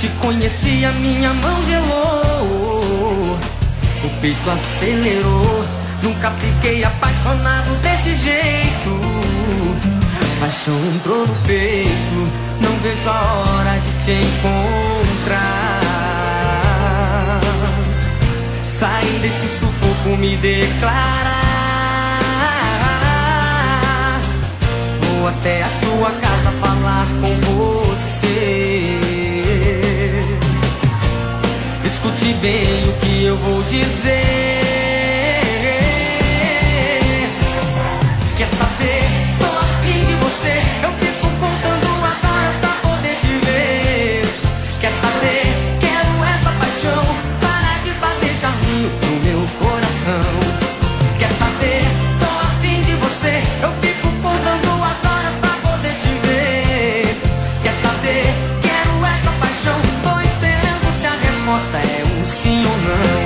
te conheci, a minha mão gelou, o peito acelerou. Nunca fiquei apaixonado desse jeito. Paixão entrou no peito, não vejo a hora de te encontrar. Sair desse sufoco, me declarar. Vou até a sua casa falar com você. Escute bem o que eu vou dizer. Quer saber? Tô afim de você. Eu fico contando as horas pra poder te ver. Quer saber? Quero essa paixão. Para de fazer charminho no meu coração. Quer saber? Tô afim de você. Eu fico contando as horas pra poder te ver. Quer saber? Quero essa paixão. Tô esperando se a resposta é um sim ou não.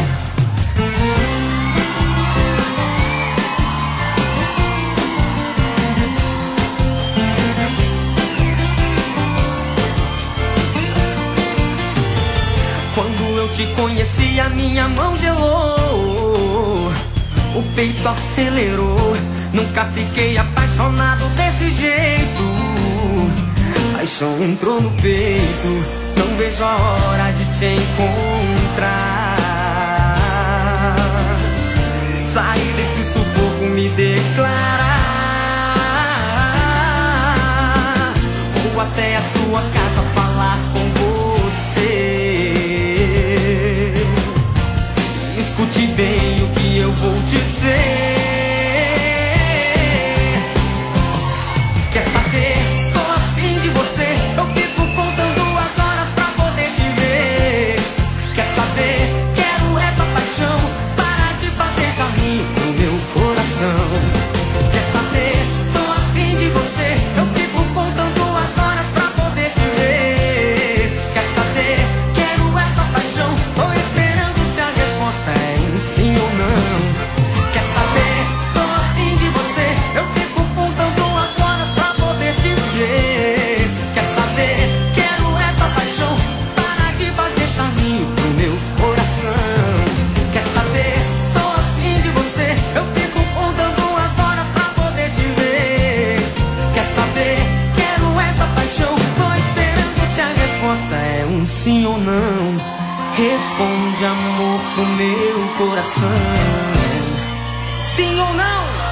Quando eu te conheci, a minha mão gelou, o peito acelerou. Nunca fiquei apaixonado desse jeito. Paixão entrou no peito, não vejo a hora de te encontrar. Sair desse sufoco, me declarar. Vou até a sua casa falar com você. Escute bem o que eu vou dizer. Quer saber? Tô afim de você. Eu fico contando as horas pra poder te ver. Quer saber? Quero essa paixão. Para de fazer charminho no meu coração. Quer saber? Tô afim de você. Eu fico contando as horas pra poder te ver. Quer saber? Quero essa paixão. Tô esperando se a resposta é um sim ou não. Quer saber? Tô afim de você. Eu fico contando as horas pra poder te ver. Quer saber? Quero essa paixão. Para de fazer charminho pro meu coração. Quer saber? Tô afim de você. Eu fico contando as horas pra poder te ver. Quer saber? Quero essa paixão. Tô esperando se a resposta é um sim ou não. Responde, amor, pro meu coração. Sim ou não?